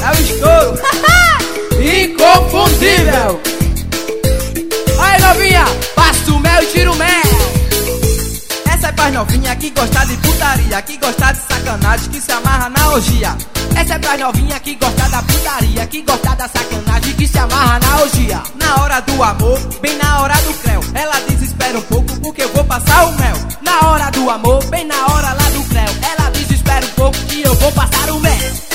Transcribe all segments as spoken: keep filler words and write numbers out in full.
É o estouro. Inconfundível. Aí, novinha, passa o mel e tira o mel. Essa é pras novinha que gosta de putaria, que gosta de sacanagem, que se amarra na orgia. Essa é pras novinha que gosta da putaria, que gosta da sacanagem, que se amarra na orgia. Na hora do amor, bem na hora do creu, ela desespera um pouco porque eu vou passar o mel. Na hora do amor, bem na hora lá do creu, ela desespera um pouco que eu vou passar o mel.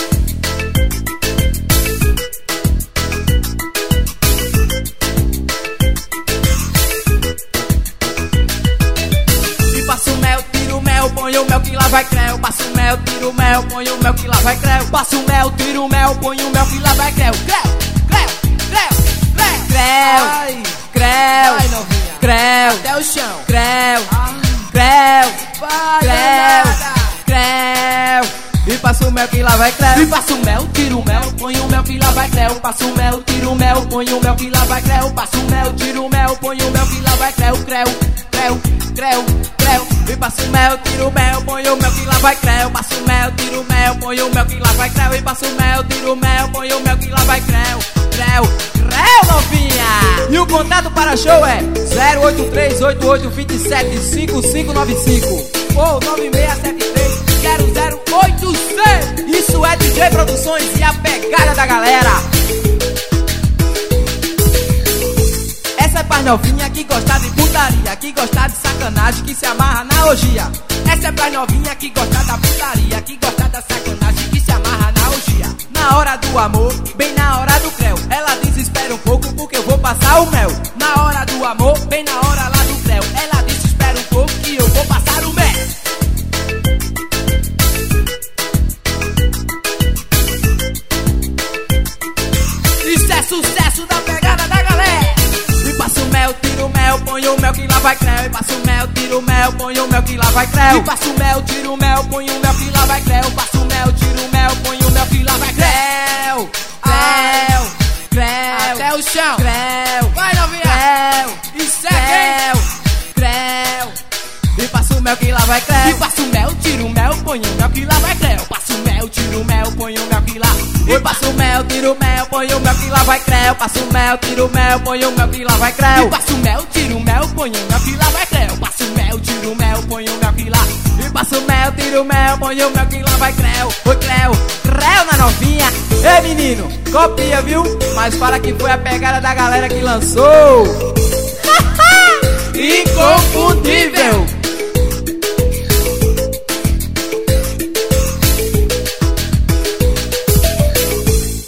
Põe o mel que lá vai creu, passa o mel, tira o mel, põe o mel que lá vai creu, passa o mel, tira o mel, põe o mel que lá vai creu, creu, creu, creu, creu, creu, creu, creu, até o chão, creu, creu, creu, creu, e passa o mel que lá vai creu, e passa o mel, tira o mel, põe o mel que lá vai creu, passa o mel, tira o mel, põe o mel que lá vai creu, passa o mel, tira o mel, põe o mel que lá vai creu, creu, creu, creu, creu, e passa o mel, tira o mel, põe o mel que lá vai creu, passa o mel, tira o mel, põe o mel que lá vai creu, e passa o mel, tira o mel, põe o mel que lá vai creu, creu, creu, novinha. E o contato para show é zero oito três oito oito dois sete cinco cinco nove cinco ou nove seis sete três zero zero oito seis. Isso é D J Produções e a pegada da galera. Essa é pra novinha que gosta de putaria, que gosta de sacanagem, que se amarra na orgia. Essa é pra novinha que gosta da putaria, que gosta da sacanagem, que se amarra na orgia. Na hora do amor, bem na hora do creu, ela desespera um pouco porque eu vou passar o mel. Na hora do amor, bem na hora lá do creu, ela desespera um pouco que eu vou passar o mel. Isso é sucesso da pegada da galera. Passa o mel, tira o mel, põe o mel que lá vai creu, e passa o mel, tira o mel, põe o mel que lá vai creu, e passa o mel, tira o mel, põe o mel que lá vai creu, passa o mel, tira o mel, põe o mel que lá vai creu, creu, creu, até o chão, creu, vai novinha, creu, e segue, creu, e passa o mel que lá vai creu, e passa o mel, tira o mel, põe o mel que lá vai creu, passa o mel, tira o mel, põe o mel que lá, e passa o mel, tira o mel, põe o mel que lá vai creu, passa o mel, tira o mel, põe o mel que lá vai creu, e passa o mel, tira o mel, põe o mel que lá vai creu, passa o mel, tira o mel, põe o mel que lá, e passa o mel, tira o mel, põe o mel que lá vai creu, oi creu, creu na novinha. Ei menino, copia viu? Mas para que foi a pegada da galera que lançou. Inconfundível.